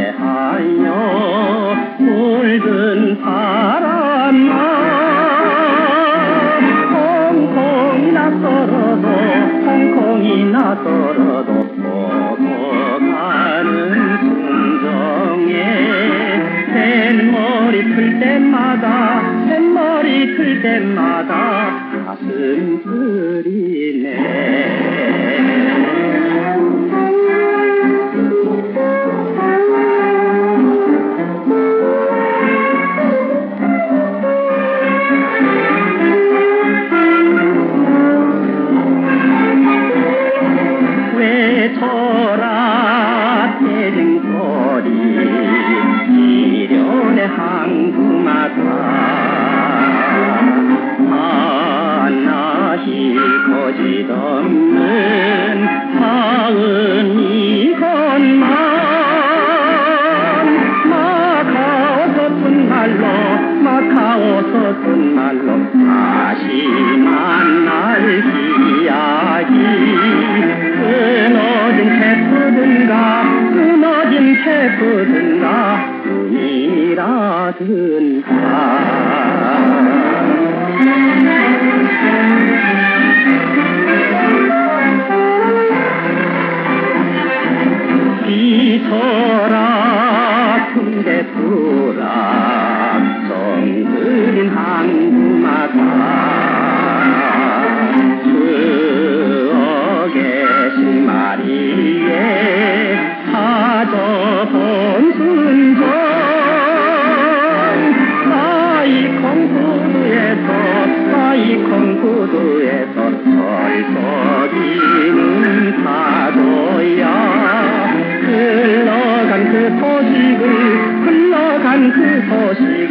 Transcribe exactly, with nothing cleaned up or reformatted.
노래하여 물든 바람아 홍콩이나 떨어도 홍콩이나 떨어도 뻗어가는 순정에 뱃머리 틀 때마다 뱃머리 틀 때마다 가슴 쓰리네. 외쳐라 태릉소리 시련의 항구마다 하나씩 거짓없는 마음 이것만 마카오 서툰 말로 마카오 서툰 말로 다시 만날 기약이 끊어진 태프든가 끊어진 태프든가 눈이라든가 비서라 군대프라 정들인 항구마다 수억의 신마리에 사져본 순정 사이콩구두에서 사이콩구두에서 설석이는 파도야 흘러간 그 소식을 흘러간 그 소식